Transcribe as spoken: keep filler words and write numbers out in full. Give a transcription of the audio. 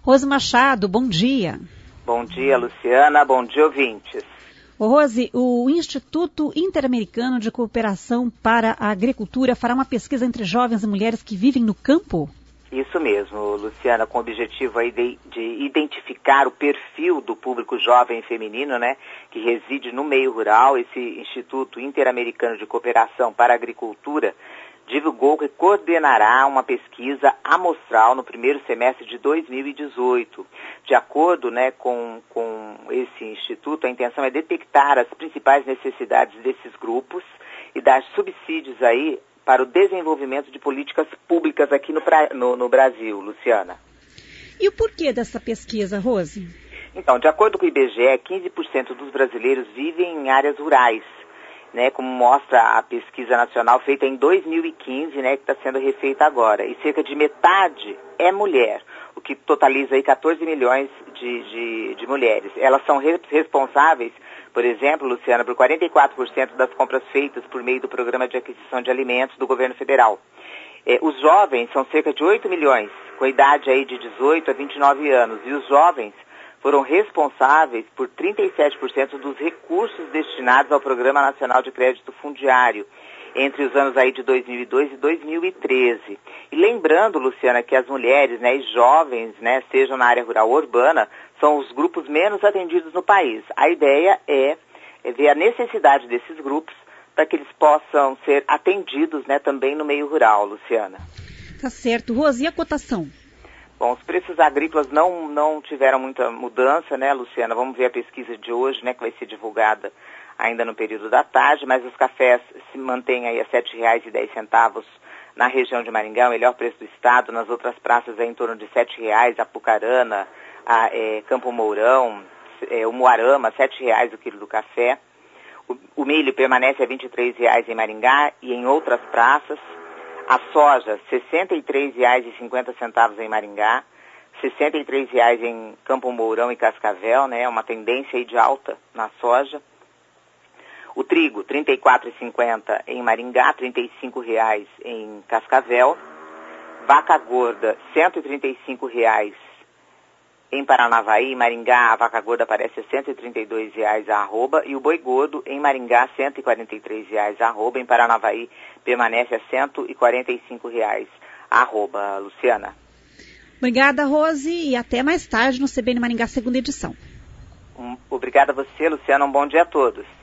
Rose Machado, bom dia. Bom dia, Luciana. Bom dia, ouvintes. Ô, Rose, o Instituto Interamericano de Cooperação para a Agricultura fará uma pesquisa entre jovens e mulheres que vivem no campo? Isso mesmo, Luciana, com o objetivo aí de, de identificar o perfil do público jovem e feminino, né, que reside no meio rural. Esse Instituto Interamericano de Cooperação para a Agricultura divulgou que coordenará uma pesquisa amostral no primeiro semestre de dois mil e dezoito. De acordo, né, com, com esse instituto, a intenção é detectar as principais necessidades desses grupos e dar subsídios aí para o desenvolvimento de políticas públicas aqui no, no, no Brasil, Luciana. E o porquê dessa pesquisa, Rose? Então, de acordo com o I B G E, quinze por cento dos brasileiros vivem em áreas rurais, né, como mostra a pesquisa nacional feita em dois mil e quinze, né, que está sendo refeita agora. E cerca de metade é mulher, o que totaliza aí quatorze milhões de, de, de mulheres. Elas são re- responsáveis, por exemplo, Luciana, por quarenta e quatro por cento das compras feitas por meio do Programa de Aquisição de Alimentos do governo federal. É, os jovens são cerca de oito milhões, com idade aí de dezoito a vinte e nove anos, e os jovens foram responsáveis por trinta e sete por cento dos recursos destinados ao Programa Nacional de Crédito Fundiário, entre os anos aí de dois mil e dois e dois mil e treze. E lembrando, Luciana, que as mulheres, né, e jovens, né, sejam na área rural ou urbana, são os grupos menos atendidos no país. A ideia é, é ver a necessidade desses grupos para que eles possam ser atendidos, né, também no meio rural, Luciana. Tá certo. Rose, e a cotação? Bom, os preços agrícolas não, não tiveram muita mudança, né, Luciana? Vamos ver a pesquisa de hoje, né, que vai ser divulgada ainda no período da tarde, mas os cafés se mantêm aí a sete reais e dez centavos na região de Maringá, o melhor preço do estado. Nas outras praças é em torno de sete reais, Apucarana, a, é, Campo Mourão, é, o Moarama, sete reais o quilo do café. O, o milho permanece a vinte e três reais em Maringá e em outras praças. A soja, sessenta e três reais e cinquenta centavos em Maringá, sessenta e três reais em Campo Mourão e Cascavel, né? Uma tendência aí de alta na soja. O trigo, trinta e quatro reais e cinquenta centavos em Maringá, trinta e cinco reais em Cascavel. Vaca gorda, cento e trinta e cinco reais em Paranavaí. Em Maringá, a vaca gorda aparece a cento e trinta e dois reais a arroba. E o boi gordo, em Maringá, cento e quarenta e três reais a arroba. Em Paranavaí, permanece a cento e quarenta e cinco reais a arroba, Luciana. Obrigada, Rose, e até mais tarde no C B N Maringá, segunda edição. Um, obrigada a você, Luciana. Um bom dia a todos.